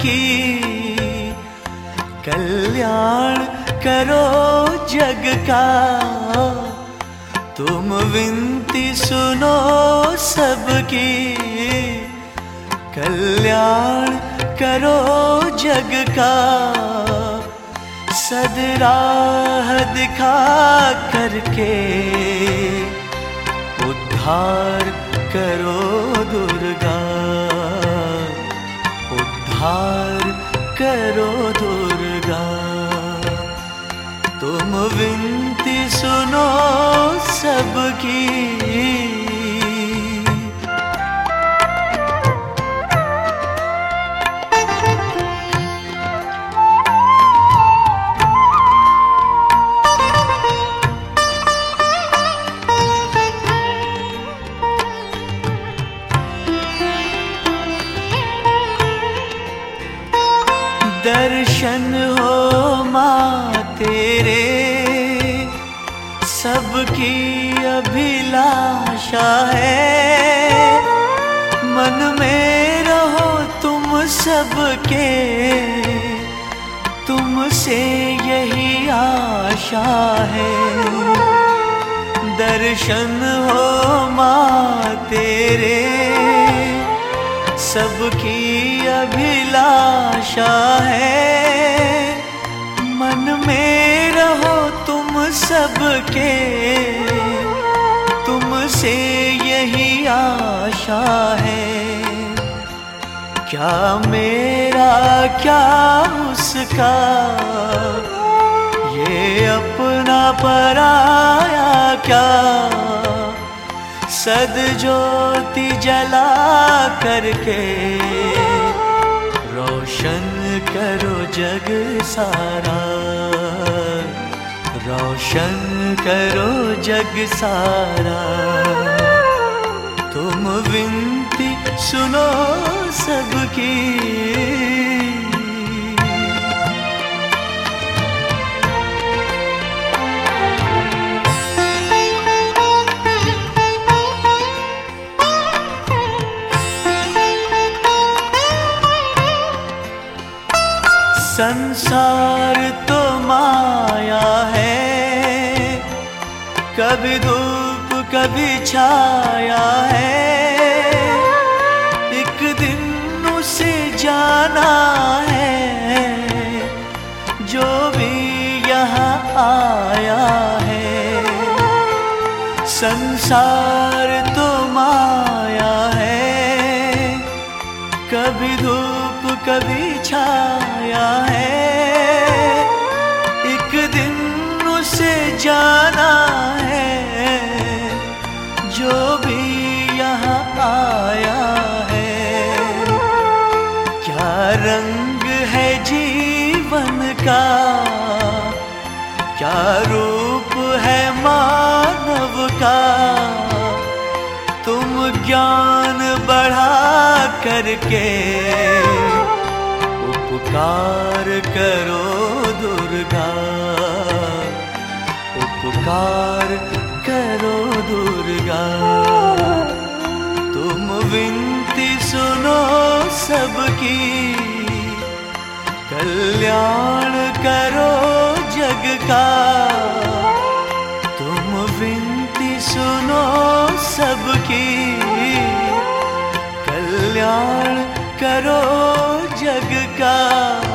की, कल्याण करो जग का। तुम विनती सुनो सबकी, कल्याण करो जग का। सदराह दिखा करके उद्धार करो दुर्गा, उद्धार करो दुर्गा। तुम विनती सुनो सबकी। दर्शन हो माँ तेरे, सबकी अभिलाषा है। मन में रहो तुम सबके, तुमसे यही आशा है। दर्शन हो माँ तेरे, सबकी अभिलाषा है। मन में रहो तुम सबके, तुमसे यही आशा है। क्या मेरा क्या उसका, ये अपना पराया क्या। सद्ज्योति जला करके रोशन करो जग सारा, रोशन करो जग सारा। तुम विनती सुनो सबकी। संसार तो माया है, कभी धूप कभी छाया है। एक दिन उसे जाना है, जो भी यहाँ आया है। संसार तो माया है, कभी धूप कभी छाया है। एक दिन उसे जाना है, जो भी यहाँ आया है। क्या रंग है जीवन का, क्या रूप है मानव का। तुम ज्ञान बढ़ा करके उपकार करो दुर्गा, उपकार करो दुर्गा। तुम विनती सुनो सबकी, कल्याण करो जग का। तुम विनती सुनो सबकी, कल्याण करो जग का।